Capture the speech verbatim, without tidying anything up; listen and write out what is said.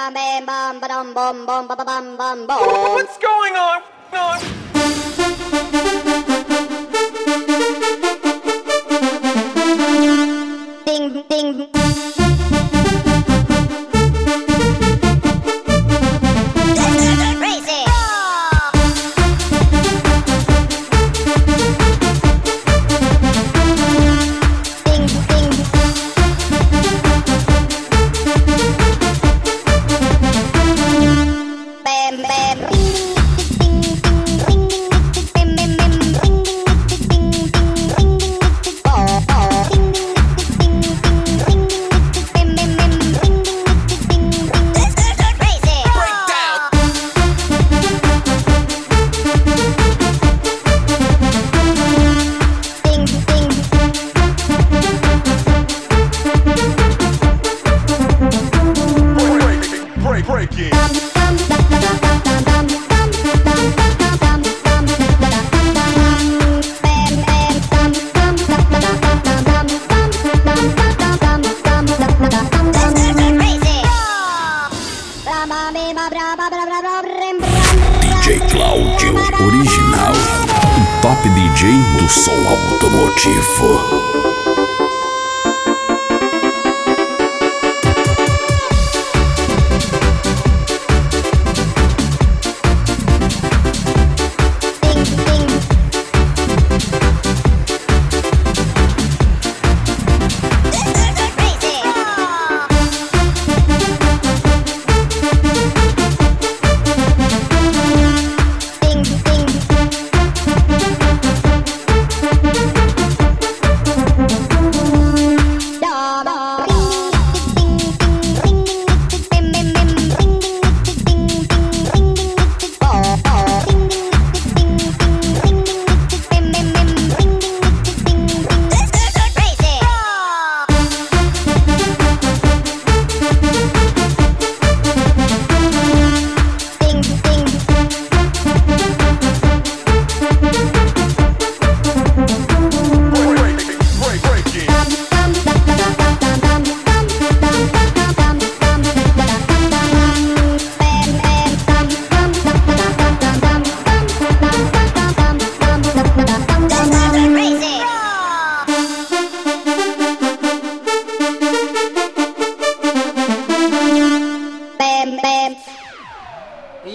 What's going on? on? Ding, ding. Crazy. Ding, ding. Bam, bam. Ring, ding, ding, ring, ding, bam, bam, bam. Ring, ding, ding, ding, ring, ding, oh, oh. Ring, ding, ding, ding, ring, ding, bam, bam, bam. Ring, ding, ding, ring. Crazy. Breakdown. Ding, ding. Break, break, break it. D J Cláudio Original, o top D J do som automotivo.